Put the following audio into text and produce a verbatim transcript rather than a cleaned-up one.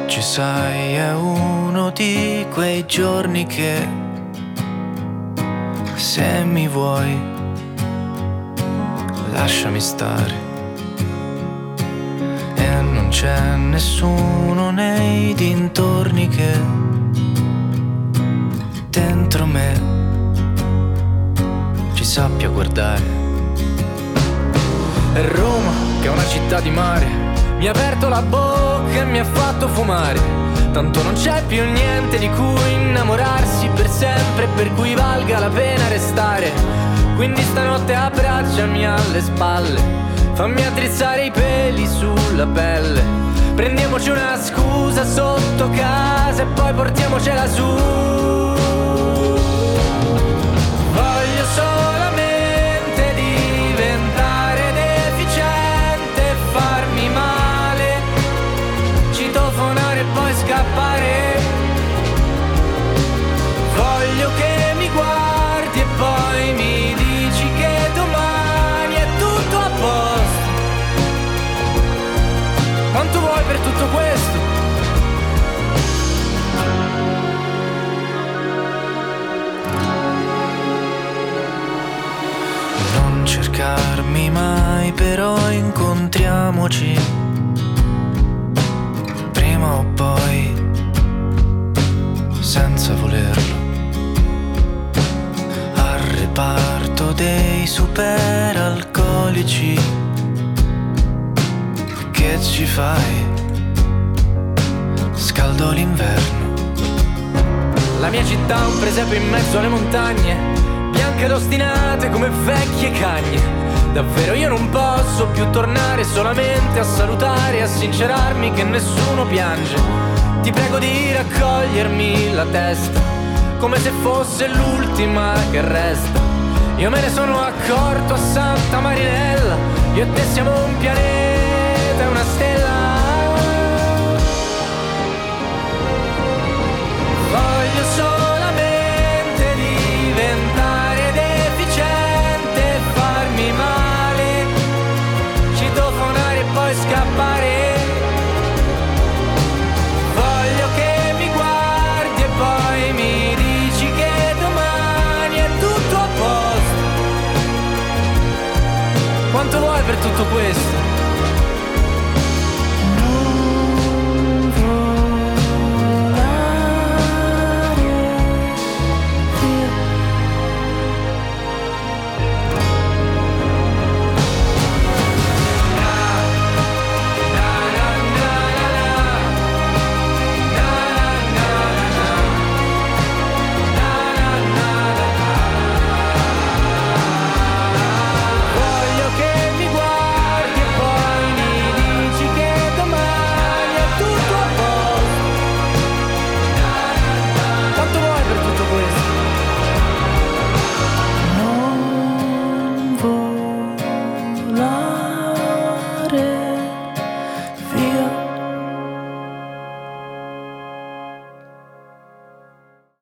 Oggi sai è uno di quei giorni che se mi vuoi lasciami stare e non c'è nessuno nei dintorni che dentro me ci sappia guardare. E Roma, che è una città di mare, mi ha aperto la bocca e mi ha fatto fumare. Tanto non c'è più niente di cui innamorarsi per sempre, per cui valga la pena restare. Quindi stanotte abbracciami alle spalle, fammi attrezzare i peli sulla pelle. Prendiamoci una scusa sotto casa e poi portiamocela su. Voglio solamente diventare deficiente e farmi male, citofonare e poi scappare. Voglio che mi guardi e poi mi dici che domani è tutto a posto. Quanto vuoi per tutto questo? Non cercarmi mai, però incontriamoci prima o poi, senza volerlo, al reparto dei superalcolici. Che ci fai? Scaldo l'inverno. La mia città è un presepe in mezzo alle montagne, bianche ed ostinate come vecchie cagne. Davvero io non posso più tornare solamente a salutare e a sincerarmi che nessuno piange. Ti prego di raccogliermi la testa come se fosse l'ultima che resta. Io me ne sono accorto a Santa Marinella, io e te siamo un pianeta e una stella.